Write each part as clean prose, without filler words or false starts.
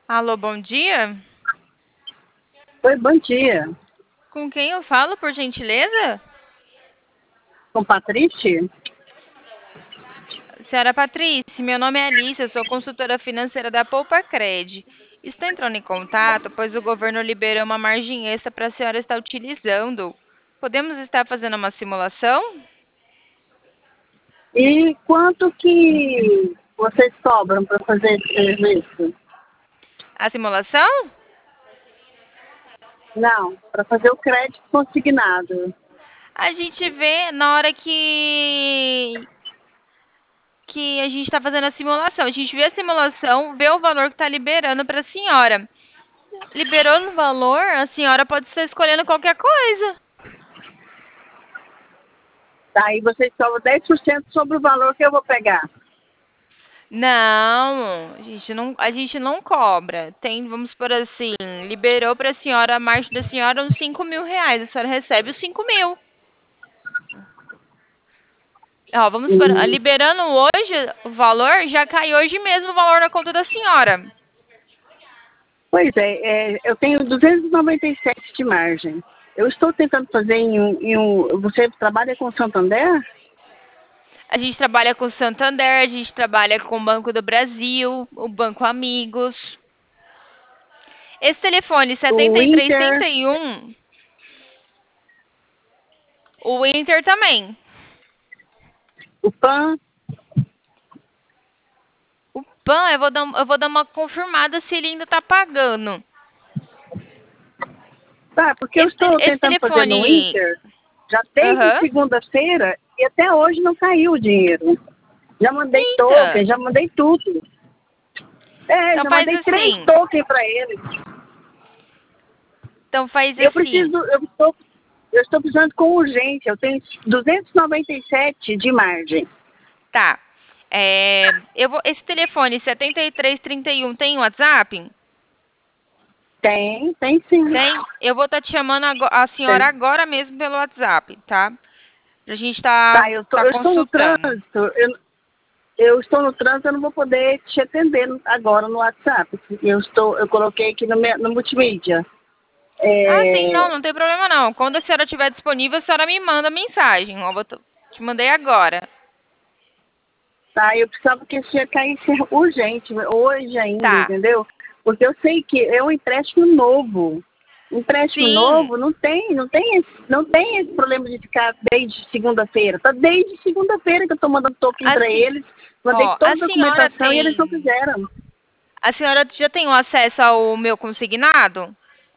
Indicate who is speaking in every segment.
Speaker 1: Alô, bom dia.
Speaker 2: Oi, bom dia.
Speaker 1: Com quem eu falo, por gentileza?
Speaker 2: Com Patrícia?
Speaker 1: Senhora Patrícia, meu nome é Alice, eu sou consultora financeira da Poupa Cred. Estou entrando em contato, pois o governo liberou uma margem extra para a senhora estar utilizando. Podemos estar fazendo uma simulação?
Speaker 2: E quanto que vocês cobram para fazer esse serviço?
Speaker 1: A simulação?
Speaker 2: Não, para fazer o crédito consignado.
Speaker 1: A gente vê na hora que a gente está fazendo a simulação. A gente vê a simulação, vê o valor que está liberando para a senhora. Liberou no valor, a senhora pode estar escolhendo qualquer coisa.
Speaker 2: Tá, aí vocês cobram 10% sobre o valor que eu vou pegar.
Speaker 1: Não, a gente não cobra. Tem, vamos por assim, liberou para a senhora, a margem da senhora uns 5.000 reais. A senhora recebe os 5.000. Ó, vamos por,
Speaker 2: Hum.
Speaker 1: liberando hoje o valor, já cai hoje mesmo o valor na conta da senhora.
Speaker 2: Pois eu tenho 297 de margem. Eu estou tentando fazer Você trabalha com Santander?
Speaker 1: A gente trabalha com o Santander, a gente trabalha com o Banco do Brasil, o Banco Amigos. Esse telefone
Speaker 2: O Inter,
Speaker 1: 7331, o Inter também.
Speaker 2: o PAN?
Speaker 1: O PAN, eu vou dar uma confirmada se ele ainda está pagando.
Speaker 2: Tá, porque eu
Speaker 1: Esse,
Speaker 2: estou
Speaker 1: esse
Speaker 2: tentando fazer no
Speaker 1: telefone.
Speaker 2: Inter já desde
Speaker 1: Aham.
Speaker 2: segunda-feira e até hoje não caiu o dinheiro. Já mandei
Speaker 1: Eita!
Speaker 2: token, já mandei tudo.
Speaker 1: Então
Speaker 2: Já
Speaker 1: faz
Speaker 2: mandei 3
Speaker 1: assim.
Speaker 2: tokens para eles.
Speaker 1: Então faz
Speaker 2: Eu
Speaker 1: assim.
Speaker 2: preciso, eu estou precisando com urgência. Eu tenho 297 de margem.
Speaker 1: Tá. Esse telefone 7331 tem WhatsApp?
Speaker 2: Tem sim.
Speaker 1: Tem. Eu vou estar te chamando a senhora
Speaker 2: Tem.
Speaker 1: agora mesmo pelo WhatsApp, tá? Pra gente tá,
Speaker 2: Tá,
Speaker 1: tá
Speaker 2: eu estou no
Speaker 1: consultando.
Speaker 2: trânsito. Eu estou no trânsito, eu não vou poder te atender agora no WhatsApp. Eu coloquei aqui no multimídia.
Speaker 1: Ah, sim, não,
Speaker 2: É,
Speaker 1: não tem problema não. Quando a senhora estiver disponível, a senhora me manda mensagem. Te mandei agora.
Speaker 2: tá, eu precisava que esse dia caísse urgente, hoje ainda,
Speaker 1: Tá.
Speaker 2: entendeu? Porque eu sei que é um empréstimo novo. Empréstimo
Speaker 1: Sim.
Speaker 2: novo não tem esse problema de ficar desde segunda-feira. Tá desde segunda-feira que eu estou mandando token para
Speaker 1: Assim,
Speaker 2: eles, mandei
Speaker 1: ó,
Speaker 2: toda a documentação e eles não fizeram.
Speaker 1: a senhora já tem o acesso ao meu consignado?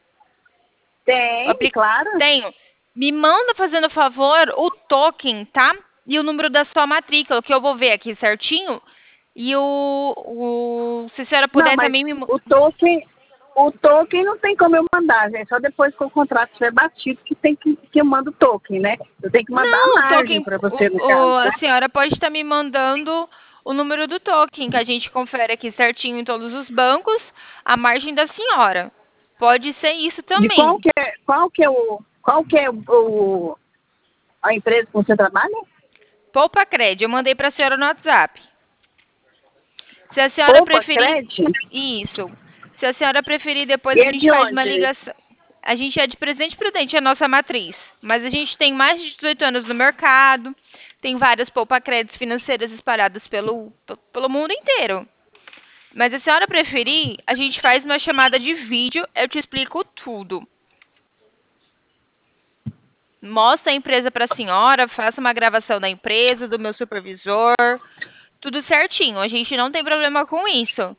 Speaker 1: O
Speaker 2: Tem, claro.
Speaker 1: Tenho. Me manda, fazendo favor, o token, tá? E o número da sua matrícula, que eu vou ver aqui certinho. E se a senhora
Speaker 2: Não,
Speaker 1: puder
Speaker 2: mas
Speaker 1: também
Speaker 2: o token não tem como eu mandar, gente. Só depois que o contrato estiver batido que eu mando o token, né? Eu tenho que mandar a
Speaker 1: Não, o
Speaker 2: margem
Speaker 1: token.
Speaker 2: para você, no caso.
Speaker 1: A senhora pode estar me mandando o número do token, que a gente confere aqui certinho em todos os bancos, a margem da senhora. Pode ser isso
Speaker 2: De
Speaker 1: também.
Speaker 2: qual que é a empresa que você trabalha?
Speaker 1: Poupa Cred, eu mandei para a senhora no WhatsApp. Se a senhora
Speaker 2: Poupa
Speaker 1: preferir,
Speaker 2: Cred?
Speaker 1: isso. Se a senhora preferir, depois
Speaker 2: E
Speaker 1: a
Speaker 2: é
Speaker 1: gente
Speaker 2: de
Speaker 1: faz uma
Speaker 2: onde?
Speaker 1: ligação. A gente é de Presidente Prudente, é a nossa matriz. Mas a gente tem mais de 18 anos no mercado. Tem várias poupa créditos financeiras espalhadas pelo mundo inteiro. Mas se a senhora preferir, a gente faz uma chamada de vídeo, eu te explico tudo. Mostra a empresa para a senhora, faça uma gravação da empresa, do meu supervisor, tudo certinho. A gente não tem problema com isso.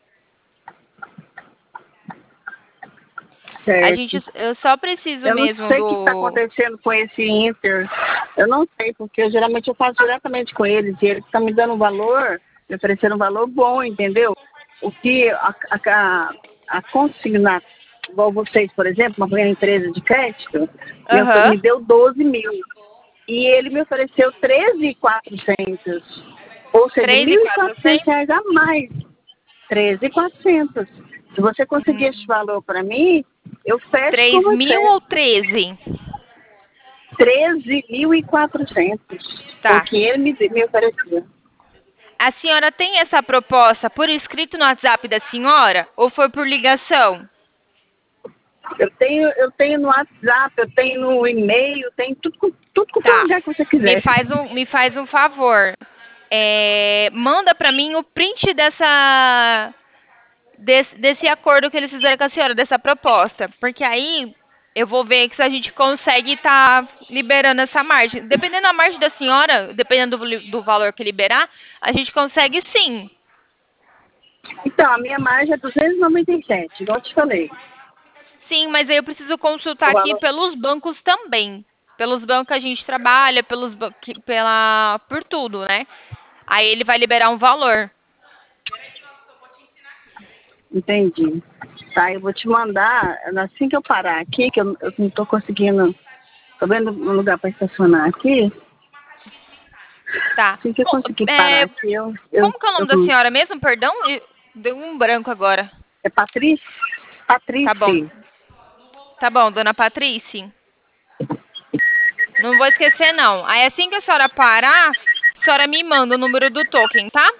Speaker 2: Certo.
Speaker 1: Eu só preciso
Speaker 2: Eu não
Speaker 1: mesmo
Speaker 2: sei o que está
Speaker 1: do.
Speaker 2: acontecendo com esse Inter. Eu não sei, porque geralmente eu faço diretamente com eles e eles estão me dando um valor, me oferecendo um valor bom, entendeu? O que a consignar, igual vocês, por exemplo, uma pequena empresa de crédito,
Speaker 1: Aham.
Speaker 2: me deu 12 mil. E ele me ofereceu 13.400, ou seja,
Speaker 1: Três e
Speaker 2: mil e quatrocentos
Speaker 1: quatrocentos.
Speaker 2: reais a mais. 13.400. Se você conseguir esse
Speaker 1: Hum.
Speaker 2: valor para mim, eu fecho com
Speaker 1: 3.000
Speaker 2: você.
Speaker 1: ou 13?
Speaker 2: 13.400. Foi o
Speaker 1: Tá.
Speaker 2: que ele me ofereceu.
Speaker 1: A senhora tem essa proposta por escrito no WhatsApp da senhora ou foi por ligação?
Speaker 2: Eu tenho no WhatsApp, eu tenho no e-mail, tenho tudo quanto é
Speaker 1: Tá.
Speaker 2: lugar que você
Speaker 1: Me
Speaker 2: quiser.
Speaker 1: faz um favor. Manda pra mim o print desse acordo que eles fizeram com a senhora, dessa proposta. Porque aí eu vou ver que se a gente consegue estar liberando essa margem. Dependendo da margem da senhora, dependendo do valor que liberar, a gente consegue sim.
Speaker 2: Então, a minha margem é 297, igual eu te falei.
Speaker 1: Sim, mas aí eu preciso consultar
Speaker 2: O
Speaker 1: aqui
Speaker 2: valor.
Speaker 1: pelos bancos também. Pelos bancos que a gente trabalha, por tudo, né? Aí ele vai liberar um valor.
Speaker 2: Entendi. Tá, eu vou te mandar, assim que eu parar aqui, que eu não tô conseguindo, tô vendo um lugar para estacionar aqui,
Speaker 1: Tá.
Speaker 2: assim que eu conseguir parar aqui,
Speaker 1: Como que é o nome da senhora mesmo? Perdão? Deu um branco agora.
Speaker 2: é Patrícia?
Speaker 1: Tá bom.
Speaker 2: Patrícia.
Speaker 1: Tá bom, dona Patrícia. Não vou esquecer, não. Aí assim que a senhora parar, a senhora me manda o número do token, tá?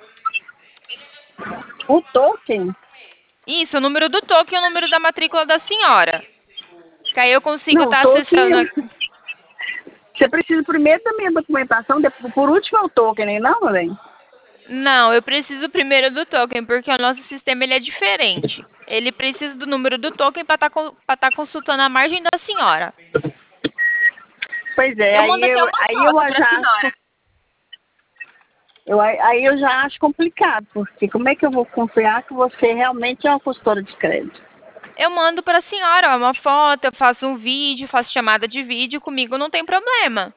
Speaker 2: O token?
Speaker 1: Isso, o número do token e o número da matrícula da senhora. Que aí eu consigo
Speaker 2: Não, o
Speaker 1: estar
Speaker 2: token,
Speaker 1: acessando.
Speaker 2: você precisa primeiro da minha documentação, por último é o token, né? Não, bem?
Speaker 1: Não, eu preciso primeiro do token, porque o nosso sistema ele é diferente. Ele precisa do número do token para estar consultando a margem da senhora.
Speaker 2: Pois é,
Speaker 1: Eu mando até uma
Speaker 2: aí eu
Speaker 1: foto para a
Speaker 2: já
Speaker 1: senhora.
Speaker 2: acho, aí eu já acho complicado, porque como é que eu vou confiar que você realmente é uma consultora de crédito?
Speaker 1: Eu mando para a senhora uma foto, eu faço um vídeo, faço chamada de vídeo, comigo não tem problema.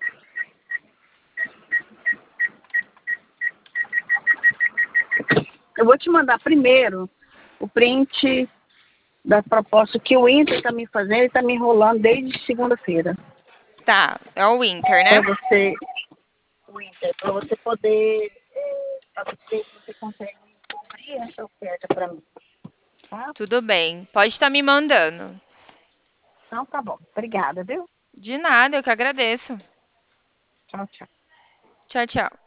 Speaker 2: Eu vou te mandar primeiro o print da proposta que o Inter está me fazendo, ele está me enrolando desde segunda-feira.
Speaker 1: Tá, é o Winter,
Speaker 2: Para
Speaker 1: né?
Speaker 2: você, o Inter, para você poder, para você, se você consegue cobrir essa oferta para mim. Tá?
Speaker 1: Tudo bem. Pode estar me mandando.
Speaker 2: Então tá bom. Obrigada, viu?
Speaker 1: De nada, eu que agradeço.
Speaker 2: Tchau, tchau.
Speaker 1: Tchau, tchau.